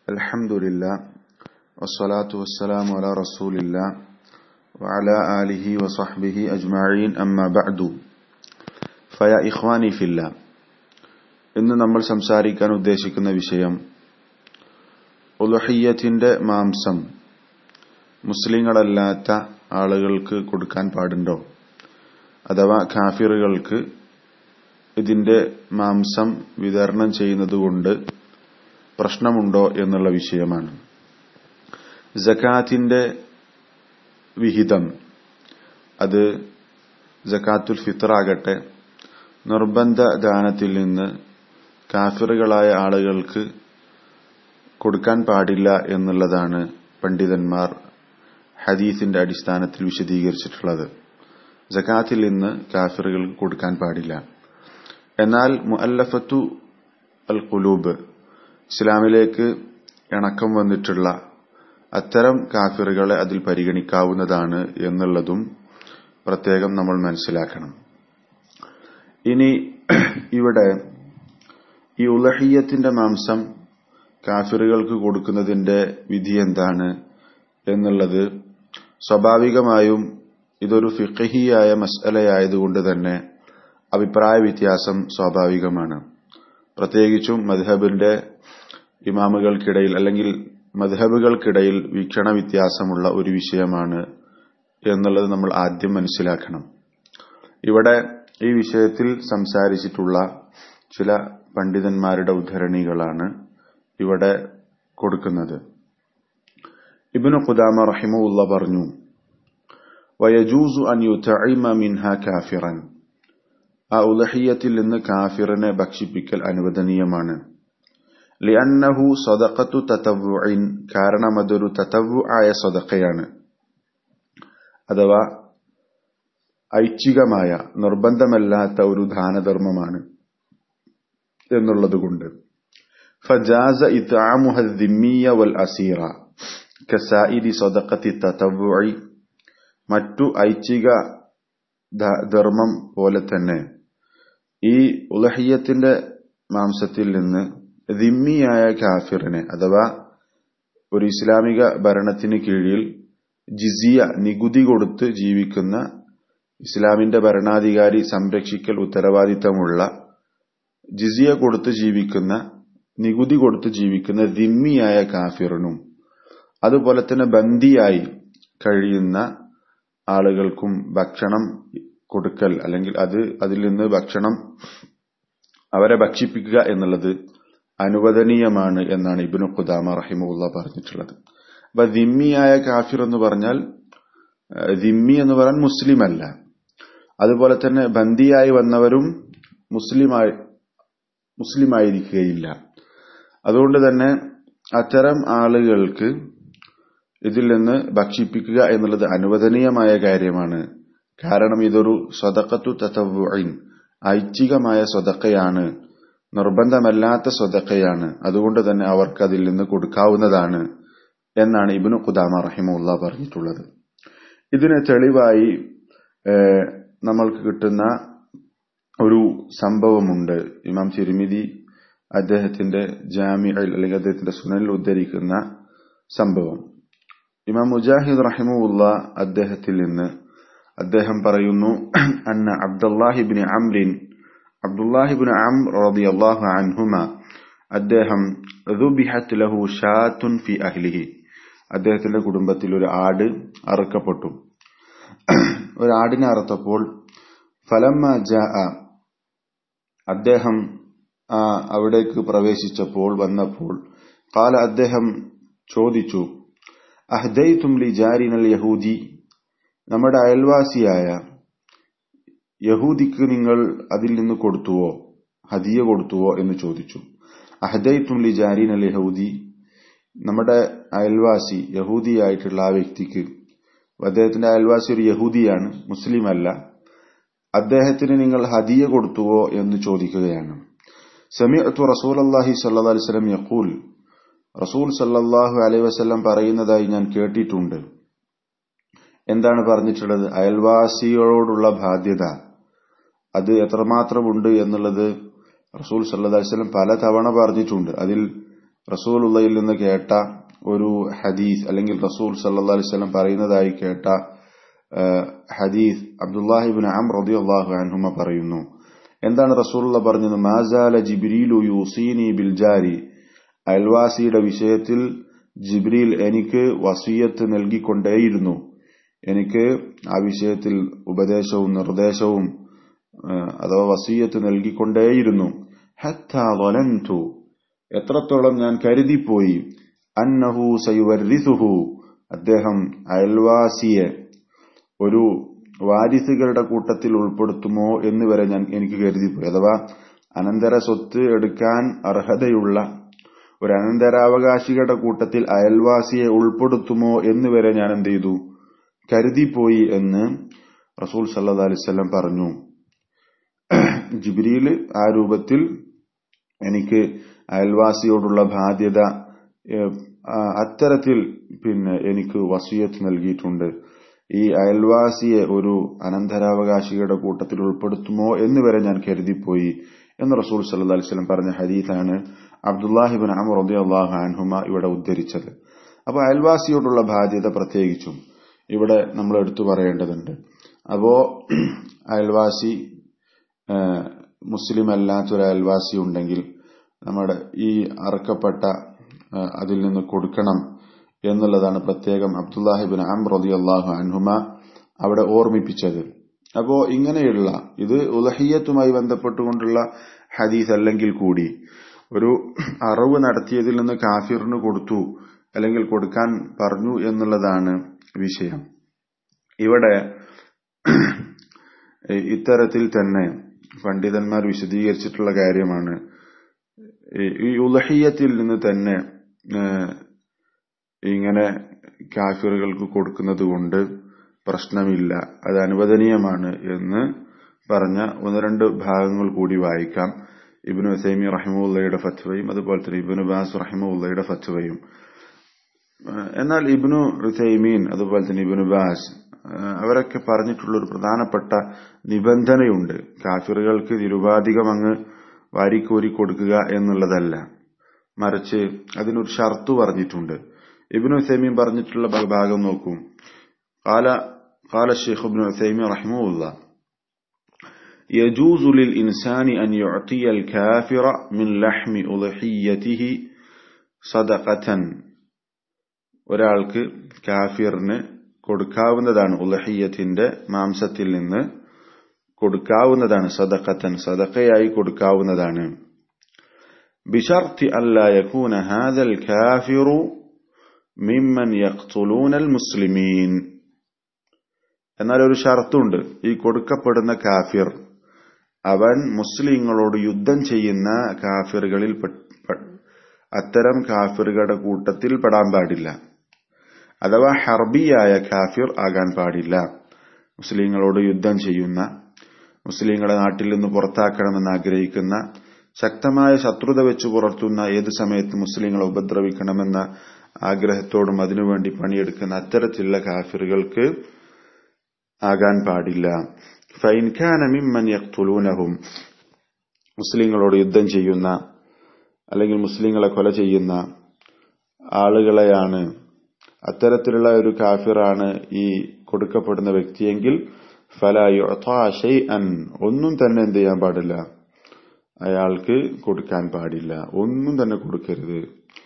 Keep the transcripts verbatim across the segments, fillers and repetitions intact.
അൽഹംദുലില്ലാ വസ്സലാത്തു വസ്സലാമു അലാ റസൂലില്ലാ വഅലാ ആലിഹി വസഹ്ബിഹി അജ്മഈൻ അമ്മാ ബഅദു. ഫയാ ഇഖ്വാനി ഫില്ലാ, ഇന്ന് നമ്മൾ സംസാരിക്കാൻ ഉദ്ദേശിക്കുന്ന വിഷയം ഉളുഹിയ്യത്തിന്റെ മാംസം മുസ്ലിങ്ങളല്ലാത്ത ആളുകൾക്ക് കൊടുക്കാൻ പാടുണ്ടോ, അഥവാ കാഫിറുകൾക്ക് ഇതിന്റെ മാംസം വിതരണം ചെയ്യുന്നതുകൊണ്ട് പ്രശ്നമുണ്ടോ എന്നുള്ള വിഷയമാണ്. സകാത്തിന്റെ വിഹിതം, അത് സകാത്തുൽ ഫിത്ർ ആകട്ടെ, നിർബന്ധ ദാനത്തിൽ നിന്ന് കാഫിറുകളായ ആളുകൾക്ക് കൊടുക്കാൻ പാടില്ല എന്നുള്ളതാണ് പണ്ഡിതന്മാർ ഹദീസിന്റെ അടിസ്ഥാനത്തിൽ വിശദീകരിച്ചിട്ടുള്ളത്. സകാത്തിൽ നിന്ന് കാഫിറുകൾക്ക് കൊടുക്കാൻ പാടില്ല. എന്നാൽ മുഅല്ലഫത്തു അൽ ഖുലൂബ്, ഇസ്ലാമിലേക്ക് ഇണക്കം വന്നിട്ടുള്ള അത്തരം കാഫിറുകളെ അതിൽ പരിഗണിക്കാവുന്നതാണ് എന്നുള്ളതും പ്രത്യേകം നമ്മൾ മനസ്സിലാക്കണം. ഇനി ഇവിടെ ഈ ഉളഹിയ്യത്തിന്റെ മാംസം കാഫിറുകൾക്ക് കൊടുക്കുന്നതിന്റെ വിധി എന്താണ് എന്നുള്ളത് സ്വാഭാവികമായും ഇതൊരു ഫിഖ്ഹിയായ മസ്അലയായതുകൊണ്ട് തന്നെ അഭിപ്രായ വ്യത്യാസം സ്വാഭാവികമാണ്. പ്രത്യേകിച്ചും മദ്ഹബിന്റെ ഇമാമുകൾക്കിടയിൽ അല്ലെങ്കിൽ മദ്ഹബുകൾക്കിടയിൽ വീക്ഷണ വ്യത്യാസമുള്ള ഒരു വിഷയമാണ് എന്നുള്ളത് നമ്മൾ ആദ്യം മനസ്സിലാക്കണം. ഇവിടെ ഈ വിഷയത്തിൽ സംസാരിച്ചിട്ടുള്ള ചില പണ്ഡിതന്മാരുടെ ഉദ്ധരണികളാണ് ഇവിടെ കൊടുക്കുന്നത്. ഇബ്നു ഖുദാമ റഹിമഹുല്ലാഹ് പറഞ്ഞു, വയജൂസു അൻ യുതഇമ മിൻഹാ കാഫിറൻ, ആ ഉളഹിയ്യത്തിൽ നിന്ന് കാഫിറിനെ ഭക്ഷിപ്പിക്കൽ അനുവദനീയമാണ്. ലിഅന്നഹു സദഖത്തു തതവ്വുഇൻ, കാരണം അതൊരു തതവ്വുആയ സദഖയാണ്, അഥവാ ഐച്ഛികമായ നിർബന്ധമല്ലാത്ത ഒരു ദാനധർമ്മമാണ് എന്നുള്ളതുകൊണ്ട്. ഫജാസ ഇത്ആമുഹ അദ്ദിമ്മിയ വൽ അസീറ കസായിരി സദഖത്തി തതവ്വുഇ, മറ്റു ഐച്ഛിക ധർമ്മം പോലെ തന്നെ ഈ ഉളഹിയ്യത്തിന്റെ മാംസത്തിൽ നിന്ന് ദിമ്മിയായ കാഫിറിനെ, അഥവാ ഒരു ഇസ്ലാമിക ഭരണത്തിന് കീഴിൽ ജിസിയ നികുതി കൊടുത്ത് ജീവിക്കുന്ന, ഇസ്ലാമിന്റെ ഭരണാധികാരി സംരക്ഷിക്കൽ ഉത്തരവാദിത്തമുള്ള, ജിസിയ കൊടുത്ത് ജീവിക്കുന്ന, നികുതി കൊടുത്ത് ജീവിക്കുന്ന ദിമ്മിയായ കാഫിറിനും അതുപോലെ തന്നെ ബന്ദിയായി കഴിയുന്ന ആളുകൾക്കും ഭക്ഷണം കൊടുക്കൽ അല്ലെങ്കിൽ അത് അതിൽ നിന്ന് ഭക്ഷണം അവരെ ഭക്ഷിപ്പിക്കുക എന്നുള്ളത് അനുവദനീയമാണ് എന്നാണ് ഇബ്നു ഖുദാമ റഹിമഹുല്ലാഹ് പറഞ്ഞിട്ടുള്ളത്. അപ്പൊ ദിമ്മിയായ കാഫിർ എന്ന് പറഞ്ഞാൽ, ദിമ്മി എന്ന് പറഞ്ഞാൽ മുസ്ലിം അല്ല, അതുപോലെ തന്നെ ബന്ദിയായി വന്നവരും മുസ്ലിമായി മുസ്ലിമായിരിക്കുകയില്ല. അതുകൊണ്ട് തന്നെ അത്തരം ആളുകൾക്ക് ഇതിൽ നിന്ന് ഭക്ഷിപ്പിക്കുക എന്നുള്ളത് അനുവദനീയമായ കാര്യമാണ്. കാരണം ഇതൊരു സദഖത്തു തതവ്വുഇൻ, ഐച്ഛികമായ സദഖയാണ്, നിർബന്ധമല്ലാത്ത സദഖയാണ്. അതുകൊണ്ട് തന്നെ അവർക്ക് അതിൽ നിന്ന് കൊടുക്കാവുന്നതാണ് എന്നാണ് ഇബ്നു ഖുദാമ റഹിമഹുല്ലാഹ് പറഞ്ഞിട്ടുള്ളത്. ഇതിന് തെളിവായി നമ്മൾക്ക് കിട്ടുന്ന ഒരു സംഭവമുണ്ട്. ഇമാം തിർമിദി അദ്ദേഹത്തിന്റെ ജാമിഉൽ അല്ലെങ്കിൽ അദ്ദേഹത്തിന്റെ സുനനിൽ ഉദ്ധരിക്കുന്ന സംഭവം. ഇമാം മുജാഹിദ് റഹിമഹുല്ലാഹ് അദ്ദേഹത്തിൽ നിന്ന് അദ്ദേഹം പറയുന്നു, അന്ന അബ്ദുല്ലാഹി ഇബ്നു അംറിൻ അബ്ദുല്ലാഹി ഇബ്നു അംർ റളിയല്ലാഹു അൻഹുമ, അദ്ദേഹം ദുബിഹത് ലഹു ഷാത്തുൻ ഫി അഹ്ലിഹി, അദ്ദേഹത്തിന്റെ കുടുംബത്തിൽ ഒരു ആട് അറുക്കപ്പെട്ടു. ഒരു ആടിനെ അറുത്തപ്പോൾ ഫലമ്മ ജാഅ, അദ്ദേഹം അവിടേക്ക് പ്രവേശിച്ചപ്പോൾ വന്നപ്പോൾ ഖാല, അദ്ദേഹം ചോദിച്ചു, അഹ്ദൈതും ലി ജാരിനൽ യഹൂദി, നമ്മുടെ അയൽവാസിയായ യഹൂദിക്ക് നിങ്ങൾ അതിൽ നിന്ന് കൊടുത്തുവോ, ഹദിയ കൊടുത്തുവോ എന്ന് ചോദിച്ചു. അഹ്ദൈതും ലി ജാരിനൽ യഹൂദി, നമ്മുടെ അയൽവാസി യഹൂദിയായിട്ടുള്ള ആ വ്യക്തിക്ക്, അദ്ദേഹത്തിന്റെ അയൽവാസി ഒരു യഹൂദിയാണ്, മുസ്ലിം അല്ല, അദ്ദേഹത്തിന് നിങ്ങൾ ഹദിയ കൊടുത്തുവോ എന്ന് ചോദിക്കുകയാണ്. സമിഅ്തു റസൂലല്ലാഹി സ്വല്ലല്ലാഹു അലൈഹി വസല്ലം യഖൂൽ, റസൂൽ സല്ലല്ലാഹു അലൈഹി വസല്ലം പറയുന്നതായി ഞാൻ കേട്ടിട്ടുണ്ട്. എന്താണ് പറഞ്ഞിട്ടുള്ളത്? അയൽവാസികളോടുള്ള ബാധ്യത അത് എത്രമാത്രമുണ്ട് എന്നുള്ളത് റസൂൽ സല്ലല്ലാഹു അലൈഹി വസല്ലം പല തവണ പറഞ്ഞിട്ടുണ്ട്. അതിൽ റസൂലുള്ളാഹിയിൽ നിന്ന് കേട്ട ഒരു ഹദീസ് അല്ലെങ്കിൽ റസൂൽ സല്ലല്ലാഹു അലൈഹി വസല്ലം പറയുന്നതായി കേട്ട ഹദീസ് അബ്ദുല്ലാഹി ഇബ്നു അംർ റളിയല്ലാഹു അൻഹുമ പറയുന്നു. എന്താണ് റസൂലുള്ളാഹി പറഞ്ഞത്? മാസാല ജിബ്രീലു യൂസീനി ബിൽ ജാരി, അയൽവാസിയുടെ വിഷയത്തിൽ ജിബ്രീൽ എനിക്ക് വസിയത്ത് നൽകിക്കൊണ്ടേയിരുന്നു, എനിക്ക് ആ വിഷയത്തിൽ ഉപദേശവും നിർദ്ദേശവും അഥവാ വസിയത്ത് നൽകിക്കൊണ്ടേയിരുന്നു. ഹത്താ ളനന്തു, എത്രത്തോളം ഞാൻ കരുതിപ്പോയി, അന്നഹു സയുവരിസുഹു, അദ്ദേഹം അയൽവാസിയെ ഒരു വാരിസുകളുടെ കൂട്ടത്തിൽ ഉൾപ്പെടുത്തുമോ എന്ന് വരെ ഞാൻ എനിക്ക് കരുതിപ്പോയി. അഥവാ അനന്തര സ്വത്ത് എടുക്കാൻ അർഹതയുള്ള ഒരു അനന്തരാവകാശികളുടെ കൂട്ടത്തിൽ അയൽവാസിയെ ഉൾപ്പെടുത്തുമോ എന്ന് വരെ ഞാൻ എന്ത് ചെയ്തു, കരുതിപ്പോയി എന്ന് റസൂൽ സല്ലല്ലാഹു അലൈഹി വസല്ലം പറഞ്ഞു. ജിബ്രീൽ ആ രൂപത്തിൽ എനിക്ക് അയൽവാസിയോടുള്ള ബാധ്യത അത്തരത്തിൽ പിന്നെ എനിക്ക് വസിയത്ത് നൽകിയിട്ടുണ്ട്. ഈ അയൽവാസിയെ ഒരു അനന്തരാവകാശികളുടെ കൂട്ടത്തിൽ ഉൾപ്പെടുത്തുമോ എന്ന് വരെ ഞാൻ കരുതിപ്പോയി എന്ന് റസൂൽ സല്ലല്ലാഹു അലൈഹി വസല്ലം പറഞ്ഞ ഹദീസാണ് അബ്ദുല്ലാഹി ഇബ്നു അംർ റളിയല്ലാഹു അൻഹുമ ഇവിടെ ഉദ്ധരിച്ചത്. അപ്പോൾ അയൽവാസിയോടുള്ള ബാധ്യത പ്രത്യേകിച്ചും ഇവിടെ നമ്മൾ എടുത്തു പറയേണ്ടതുണ്ട്. അപ്പോ അയൽവാസി മുസ്ലിം അല്ലാത്തൊരു അയൽവാസി ഉണ്ടെങ്കിൽ നമ്മുടെ ഈ അറക്കപ്പെട്ട അതിൽ നിന്ന് കൊടുക്കണം എന്നുള്ളതാണ് പ്രത്യേകം അബ്ദുല്ലാഹി ഇബ്നു അംർ റളിയല്ലാഹു അൻഹുമ അവിടെ ഓർമ്മിപ്പിച്ചത്. അപ്പോ ഇങ്ങനെയുള്ള ഇത് ഉളഹിയ്യത്തുമായി ബന്ധപ്പെട്ടുകൊണ്ടുള്ള ഹദീസ് അല്ലെങ്കിൽ കൂടി ഒരു അറവ് നടത്തിയതിൽ നിന്ന് കാഫിറിന് കൊടുത്തു അല്ലെങ്കിൽ കൊടുക്കാൻ പറഞ്ഞു എന്നുള്ളതാണ് വിഷയം. ഇവിടെ ഇത്തരത്തിൽ തന്നെ പണ്ഡിതന്മാർ വിശദീകരിച്ചിട്ടുള്ള കാര്യമാണ്. ഈ ഉളഹിയ്യത്തിൽ നിന്ന് തന്നെ ഇങ്ങനെ കാഫിറുകൾക്ക് കൊടുക്കുന്നത് കൊണ്ട് പ്രശ്നമില്ല, അത് അനുവദനീയമാണ് എന്ന് പറഞ്ഞ ഒന്ന് രണ്ട് ഭാഗങ്ങൾ കൂടി വായിക്കാം. ഇബ്നു ഉസൈമീൻ റഹിമഹുള്ളയുടെ ഫത്വയും അതുപോലെ തന്നെ ഇബ്നു ബാസ് റഹിമഹുള്ളയുടെ ഫത്വയും. എന്നാൽ ഇബ്നു ഉസൈമീൻ അതുപോലെ തന്നെ ഇബ്നു ബാസ് അവരൊക്കെ പറഞ്ഞിട്ടുള്ള ഒരു പ്രധാനപ്പെട്ട നിബന്ധനയുണ്ട്. കാഫിറുകൾക്ക് നിരുപാധികം അങ്ങ് വാരിക്കോരി കൊടുക്കുക എന്നുള്ളതല്ല, മറിച്ച് അതിനൊരു ഷർത്തു പറഞ്ഞിട്ടുണ്ട്. ഇബ്നു ഉസൈമീൻ പറഞ്ഞിട്ടുള്ള ഭാഗം നോക്കൂ. ഖാല ഖാല ശൈഖ് ഇബ്നു ഉസൈമീൻ റഹിമഹുല്ലാ يجوز للإنسان أن يعطي الكافر من لحم أضحيته صدقة. ഒരാൾക്ക് കാഫിറിന് കൊടുക്കാവുന്നതാണ്, ഉളഹിയ്യത്തിന്റെ മാംസത്തിൽ നിന്ന് കൊടുക്കാവുന്നതാണ്, സദഖത്തൻ സദഖയായി കൊടുക്കാവുന്നതാണ്. ബിശർത്തി അല്ലാ യകൂന ഹാദൽ കാഫിറു മിമ്മൻ യഖ്തുലൂനൽ മുസ്ലിമീൻ. എന്നാൽ ഒരു ഷർത്തുണ്ട്, ഈ കൊടുക്കപ്പെടുന്ന കാഫിർ അവൻ മുസ്ലിങ്ങളോട് യുദ്ധം ചെയ്യുന്ന കാഫിറുകളിൽ അത്തരം കാഫിറുകളുടെ കൂട്ടത്തിൽ പെടാൻ പാടില്ല, അഥവാ ഹർബിയായ കാഫിർ ആകാൻ പാടില്ല. മുസ്ലിങ്ങളോട് യുദ്ധം ചെയ്യുന്ന, മുസ്ലിങ്ങളെ നാട്ടിൽ നിന്ന് പുറത്താക്കണമെന്ന് ആഗ്രഹിക്കുന്ന, ശക്തമായ ശത്രുത വെച്ച് പുലർത്തുന്ന, ഏത് സമയത്ത് മുസ്ലിങ്ങളെ ഉപദ്രവിക്കണമെന്ന ആഗ്രഹത്തോടും അതിനുവേണ്ടി പണിയെടുക്കുന്ന അത്തരത്തിലുള്ള കാഫിറുകൾക്ക് ആകാൻ പാടില്ല. ഫൈൻ കാന മിമ്മൻ യഖ്തുലൂനഹും, മുസ്ലിങ്ങളോട് യുദ്ധം ചെയ്യുന്ന അല്ലെങ്കിൽ മുസ്ലിങ്ങളെ കൊല ചെയ്യുന്ന ആളുകളെയാണ്, അത്തരത്തിലുള്ള ഒരു കാഫിറാണ് ഈ കൊടുക്കപ്പെടുന്ന വ്യക്തിയെങ്കിൽ ഫലാ യുഅതാ ശൈഅൻ, ഒന്നും തന്നെ എന്ത് ചെയ്യാൻ പാടില്ല, അയാൾക്ക് കൊടുക്കാൻ പാടില്ല, ഒന്നും തന്നെ കൊടുക്കരുത്.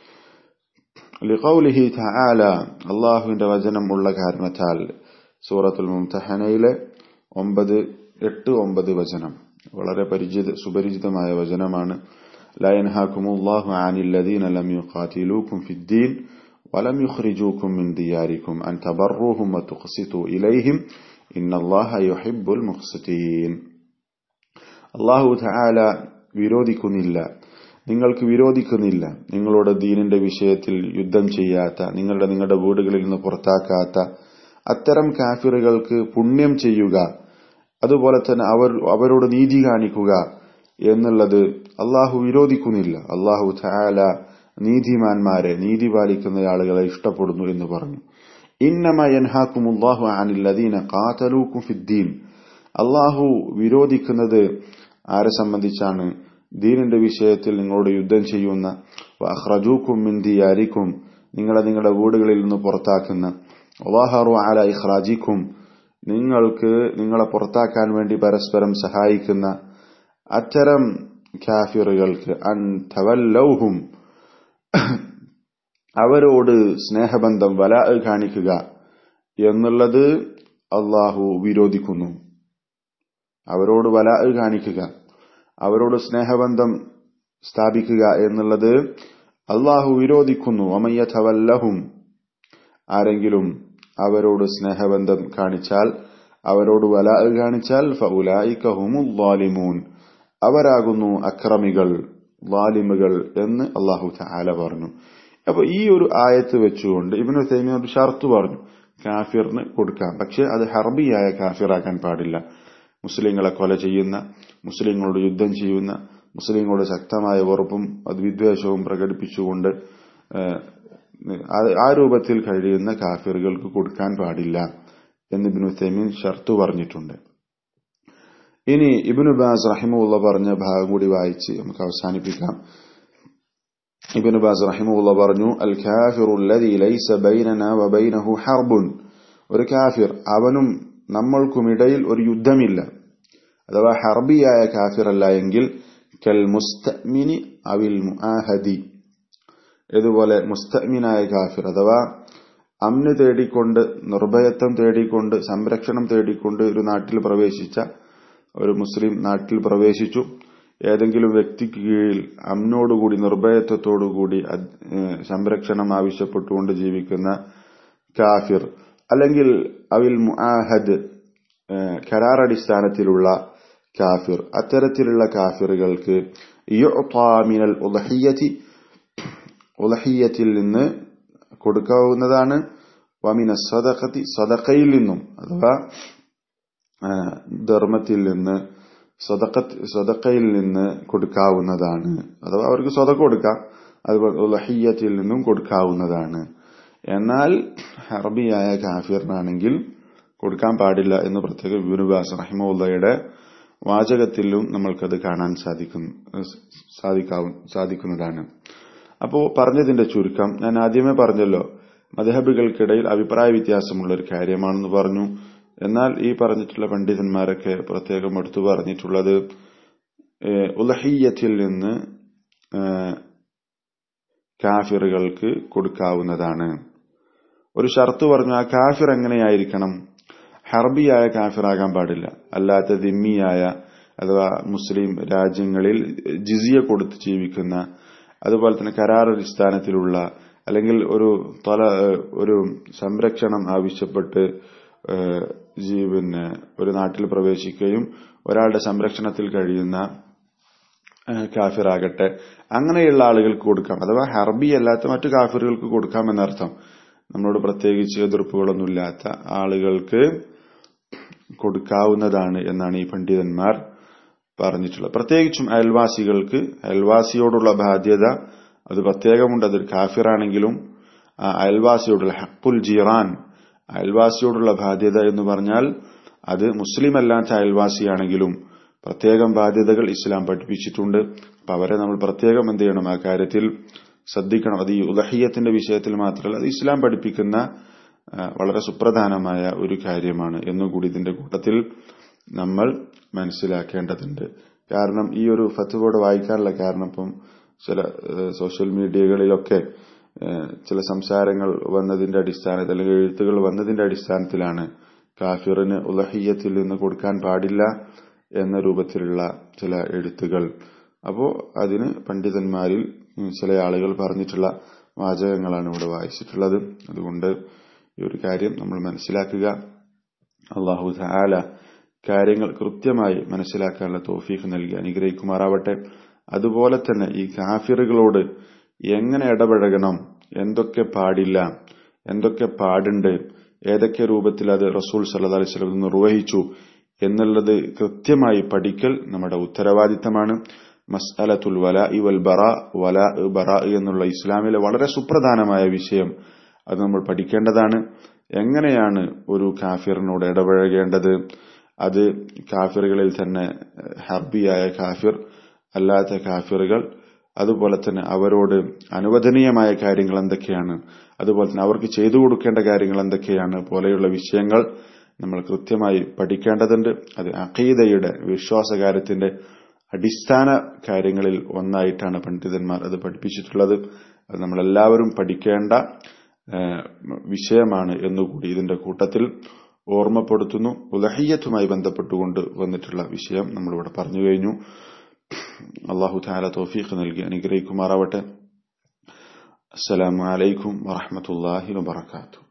ലിഖൗലിഹി തആല, അല്ലാഹുവിന്റെ വചനം ഉള്ള കാരണത്താൽ. സൂറത്തുൽ മുംതഹനയിലെ ഒമ്പത് എട്ട് ഒമ്പത് വചനം വളരെ പരിചിത സുപരിചിതമായ വചനമാണ്. ലാ യൻഹാകുമുല്ലാഹു അനിൽ ലദീന ലം യുഖാതിലൂകും ഫിദ്ദീൻ വലം യുഖ്രിജൂകും മിൻ ദിയാരികും അൻ തബറൂഹും വതുഖ്സിതു ഇലൈഹിം ഇന്നല്ലാഹ യുഹിബ്ബുൽ മുഖ്സിതീൻ. അല്ലാഹു തആല വിരോധിക്കുന്നില്ല, നിങ്ങൾക്ക് വിരോധിക്കുന്നില്ല, നിങ്ങളുടെ ദീനിന്റെ വിഷയത്തിൽ യുദ്ധം ചെയ്യാത്ത, നിങ്ങളുടെ നിങ്ങളുടെ വീടുകളിൽ നിന്ന് പുറത്താക്കാത്ത അത്തരം കാഫിറുകൾക്ക് പുണ്യം ചെയ്യുക, അതുപോലെ തന്നെ അവർ അവരോട് നീതി കാണിക്കുക എന്നുള്ളത് അള്ളാഹു വിരോധിക്കുന്നില്ല. അള്ളാഹു തആല നീതിമാന്മാരെ, നീതി പാലിക്കുന്ന ആളുകളെ ഇഷ്ടപ്പെടുന്നു എന്ന് പറഞ്ഞു. ഇന്നമാ യൻഹാകുമുല്ലാഹു അനിൽ ലദീന ഖാതലൂകും ഫിദ്ദീൻ. അള്ളാഹു വിരോധിക്കുന്നത് ആരെ സംബന്ധിച്ചാണ്? ദീനിന്റെ വിഷയത്തിൽ നിങ്ങളോട് യുദ്ധം ചെയ്യുന്ന, വഅഖ്റജൂകും മിൻ ദിയാരിക്കും നിങ്ങളെ നിങ്ങളുടെ വീടുകളിൽ നിന്ന് പുറത്താക്കുന്ന വളഹറു അലാ ഇഖ്റാജിക്കും നിങ്ങൾക്ക് നിങ്ങളെ പുറത്താക്കാൻ വേണ്ടി പരസ്പരം സഹായിക്കുന്ന അത്തരം കാഫിറുകൾക്ക് അൻ തവല്ലൗഹും അവരോട് സ്നേഹബന്ധം വലാ കാണിക്കുക എന്നുള്ളത് അല്ലാഹു വിരോധിക്കുന്നു. അവരോട് വലാ കാണിക്കുക, അവരോട് സ്നേഹബന്ധം സ്ഥാപിക്കുക എന്നുള്ളത് അല്ലാഹു വിരോധിക്കുന്നു. വമൻ യതവല്ലഹും ആരെങ്കിലും അവരോട് സ്നേഹബന്ധം കാണിച്ചാൽ, അവരോട് വലാ കാണിച്ചാൽ ഫഉലൈക ഹുമുൽ ളാലിമൂൻ അവരാകുന്നു അക്രമികൾ, ളാലിമുകൾ എന്ന് അല്ലാഹു തആല പറഞ്ഞു. അപ്പൊ ഈ ഒരു ആയത്ത് വെച്ചുകൊണ്ട് ഇബ്നു തൈമിയ്യ ഒരു ഷർത്ത് പറഞ്ഞു, കാഫിറിന് കൊടുക്കാം, പക്ഷെ അത് ഹർബിയായ കാഫിറാക്കാൻ പാടില്ല. മുസ്ലിങ്ങളെ കൊല ചെയ്യുന്ന, മുസ്ലിങ്ങളോട് യുദ്ധം ചെയ്യുന്ന, മുസ്ലിങ്ങളോട് ശക്തമായ വെറുപ്പും അത് വിദ്വേഷവും പ്രകടിപ്പിച്ചുകൊണ്ട് ആ രൂപത്തിൽ കഴിയുന്ന കാഫിറുകൾക്ക് കൊടുക്കാൻ പാടില്ല എന്ന് ഇബ്നു തൈമിയ്യ ഷർത്ത് പറഞ്ഞിട്ടുണ്ട്. ഇനി ഇബ്നു ബാസ് റഹിമഹുല്ലാഹ് പറഞ്ഞ ഭാഗം കൂടി വായിച്ച് നമുക്ക് അവസാനിപ്പിക്കാം. ഇബ്നു ബാസ് റഹിമഹുല്ലാഹ് പറഞ്ഞു, അൽ കാഫിറു അല്ലദീ ലൈസ ബൈനനാ വബൈനഹു ഹർബുൻ ഒരു കാഫിർ അവനും നമ്മൾക്കുമിടയിൽ ഒരു യുദ്ധമില്ല, അഥവാ ഹർബിയായ കാഫിറല്ല എങ്കിൽ കൽ മുസ്തഅ്മിനി അവിൽ മുആഹദി ഇതുപോലെ മുസ്തഅ്മിനായ കാഫിർ അഥവാ അമ്ന് തേടിക്കൊണ്ട്, നിർഭയത്വം തേടിക്കൊണ്ട്, സംരക്ഷണം തേടിക്കൊണ്ട് ഒരു നാട്ടിൽ പ്രവേശിച്ച ഒരു മുസ്ലിം നാട്ടിൽ പ്രവേശിച്ചു, ഏതെങ്കിലും വ്യക്തിക്ക് കീഴിൽ അമ്നോടുകൂടി നിർഭയത്വത്തോടുകൂടി സംരക്ഷണം ആവശ്യപ്പെട്ടുകൊണ്ട് ജീവിക്കുന്ന കാഫിർ, അല്ലെങ്കിൽ അവിൽ മുആഹദ് കരാറടിസ്ഥാനത്തിലുള്ള കാഫിർ, അത്തരത്തിലുള്ള കാഫിറുകൾക്ക് യുഅ്താ മിനൽ ഉദ്ഹിയ്യതി ഉദ്ഹിയ്യത്തിൽ നിന്ന് കൊടുക്കാവുന്നതാണ്, വമിന സദഖതി സദഖയിൽ നിന്നും അഥവാ ധർമ്മത്തിൽ നിന്ന് സദഖത്ത് സദഖയിൽ നിന്ന് കൊടുക്കാവുന്നതാണ്, അഥവാ അവർക്ക് സദഖ കൊടുക്കാം, അതുപോലെ ഉദ്ഹിയ്യത്തിൽ നിന്നും കൊടുക്കാവുന്നതാണ്. എന്നാൽ ഹർബിയായ കാഫിറിനാണെങ്കിൽ കൊടുക്കാൻ പാടില്ല എന്ന് പ്രത്യേക ഇബ്നു ബാസ് റഹിമഹുല്ലാഹയുടെ വാചകത്തിലും നമ്മൾക്കത് കാണാൻ സാധിക്കുന്നു സാധിക്കാവും സാധിക്കുന്നതാണ്. അപ്പോ പറഞ്ഞതിന്റെ ചുരുക്കം ഞാൻ ആദ്യമേ പറഞ്ഞല്ലോ, മദ്ഹബുകൾക്കിടയിൽ അഭിപ്രായ വ്യത്യാസമുള്ള ഒരു കാര്യമാണെന്ന് പറഞ്ഞു. എന്നാൽ ഈ പറഞ്ഞിട്ടുള്ള പണ്ഡിതന്മാരൊക്കെ പ്രത്യേകം എടുത്തു പറഞ്ഞിട്ടുള്ളത് ഉദ്ഹിയ്യത്തിൽ നിന്ന് കാഫിറുകൾക്ക് കൊടുക്കാവുന്നതാണ്. ഒരു ഷർത്ത് പറഞ്ഞു, ആ കാഫിർ എങ്ങനെയായിരിക്കണം? ഹർബിയായ കാഫിറാകാൻ പാടില്ല, അല്ലാത്ത ദിമ്മിയായ അഥവാ മുസ്ലിം രാജ്യങ്ങളിൽ ജിസിയ കൊടുത്ത് ജീവിക്കുന്ന, അതുപോലെ തന്നെ കരാർ അടിസ്ഥാനത്തിലുള്ള, അല്ലെങ്കിൽ ഒരു തല ഒരു സംരക്ഷണം ആവശ്യപ്പെട്ട് പിന്നെ ഒരു നാട്ടിൽ പ്രവേശിക്കുകയും ഒരാളുടെ സംരക്ഷണത്തിൽ കഴിയുന്ന കാഫിറാകട്ടെ, അങ്ങനെയുള്ള ആളുകൾക്ക് കൊടുക്കാം. അഥവാ ഹർബി അല്ലാത്ത മറ്റു കാഫിറുകൾക്ക് കൊടുക്കാമെന്നർത്ഥം. നമ്മളോട് പ്രത്യേകിച്ച് എതിർപ്പുകളൊന്നുമില്ലാത്ത ആളുകൾക്ക് കൊടുക്കാവുന്നതാണ് എന്നാണ് ഈ പണ്ഡിതന്മാർ പറഞ്ഞിട്ടുള്ളത്. പ്രത്യേകിച്ചും അയൽവാസികൾക്ക്, അയൽവാസിയോടുള്ള ബാധ്യത അത് പ്രത്യേകമുണ്ട്. അതൊരു കാഫിറാണെങ്കിലും അയൽവാസിയോടുള്ള ഹഖുൽ ജീറാൻ, അയൽവാസിയോടുള്ള ബാധ്യത എന്ന് പറഞ്ഞാൽ അത് മുസ്ലിം അല്ലാത്ത അയൽവാസിയാണെങ്കിലും പ്രത്യേകം ബാധ്യതകൾ ഇസ്ലാം പഠിപ്പിച്ചിട്ടുണ്ട്. അപ്പൊ അവരെ നമ്മൾ പ്രത്യേകം എന്ത് ചെയ്യണം? ആ കാര്യത്തിൽ ശ്രദ്ധിക്കണം. അത് ഈ ഉദ്ഹിയ്യത്തിന്റെ വിഷയത്തിൽ മാത്രമല്ല, അത് ഇസ്ലാം പഠിപ്പിക്കുന്ന വളരെ സുപ്രധാനമായ ഒരു കാര്യമാണ് എന്നുകൂടി ഇതിന്റെ കൂട്ടത്തിൽ നമ്മൾ മനസ്സിലാക്കേണ്ടതുണ്ട്. കാരണം ഈ ഒരു ഫത്വയോടെ വായിക്കാനുള്ള കാരണം ഇപ്പം ചില സോഷ്യൽ മീഡിയകളിലൊക്കെ ചില സംസാരങ്ങൾ വന്നതിന്റെ അടിസ്ഥാനത്തിൽ, അല്ലെങ്കിൽ എഴുത്തുകൾ വന്നതിന്റെ അടിസ്ഥാനത്തിലാണ് കാഫിറിന് ഉദ്ഹിയ്യത്തിൽ നിന്ന് കൊടുക്കാൻ പാടില്ല എന്ന രൂപത്തിലുള്ള ചില എഴുത്തുകൾ. അപ്പോ അതിന് പണ്ഡിതന്മാരിൽ ചില ആളുകൾ പറഞ്ഞിട്ടുള്ള വാചകങ്ങളാണ് ഇവിടെ വായിച്ചിട്ടുള്ളത്. അതുകൊണ്ട് ഈ ഒരു കാര്യം നമ്മൾ മനസ്സിലാക്കുക. അല്ലാഹു തആല കാര്യങ്ങൾ കൃത്യമായി മനസ്സിലാക്കാനുള്ള തൗഫീഖ് നൽകി അനുഗ്രഹിക്കുമാറാവട്ടെ. അതുപോലെ തന്നെ ഈ കാഫിറുകളോട് എങ്ങനെ ഇടപഴകണം, എന്തൊക്കെ പാടില്ല, എന്തൊക്കെ പാടുണ്ട്, ഏതൊക്കെ രൂപത്തിൽ അത് റസൂൽ സല്ലല്ലാഹു അലൈഹി വസല്ലം നിർവഹിച്ചു എന്നുള്ളത് കൃത്യമായി പഠിക്കൽ നമ്മുടെ ഉത്തരവാദിത്തമാണ്. മസ്അലത്തുൽ വലാഇ വൽ ബറാ, വലാ ബറാ എന്നുള്ള ഇസ്ലാമിലെ വളരെ സുപ്രധാനമായ വിഷയം, അത് നമ്മൾ പഠിക്കേണ്ടതാണ്. എങ്ങനെയാണ് ഒരു കാഫിറിനോട് ഇടപഴകേണ്ടത്? അത് കാഫിറുകളിൽ തന്നെ ഹർബിയായ കാഫിർ, അല്ലാത്ത കാഫിറുകൾ, അതുപോലെ തന്നെ അവരോട് അനുവദനീയമായ കാര്യങ്ങൾ എന്തൊക്കെയാണ്, അതുപോലെ തന്നെ അവർക്ക് ചെയ്തു കൊടുക്കേണ്ട കാര്യങ്ങൾ എന്തൊക്കെയാണ് പോലെയുള്ള വിഷയങ്ങൾ നമ്മൾ കൃത്യമായി പഠിക്കേണ്ടതുണ്ട്. അത് അഖീദയുടെ വിശ്വാസകാര്യത്തിന്റെ അടിസ്ഥാന കാര്യങ്ങളിൽ ഒന്നായിട്ടാണ് പണ്ഡിതന്മാർ അത് പഠിപ്പിച്ചിട്ടുള്ളത്. അത് നമ്മളെല്ലാവരും പഠിക്കേണ്ട വിഷയമാണ് എന്നുകൂടി ഇതിന്റെ കൂട്ടത്തിൽ ഓർമ്മപ്പെടുത്തുന്നു. ഉലഹിയ്യത്തുമായി ബന്ധപ്പെട്ടുകൊണ്ട് വന്നിട്ടുള്ള വിഷയം നമ്മളിവിടെ പറഞ്ഞു കഴിഞ്ഞു. അല്ലാഹു തആല തൗഫീഖ് നൽകി അനുഗ്രഹിക്കുമാറാവട്ടെ. അസ്സലാമു അലൈക്കും വറഹ്മത്തുള്ളാഹി വബറകാതുഹു.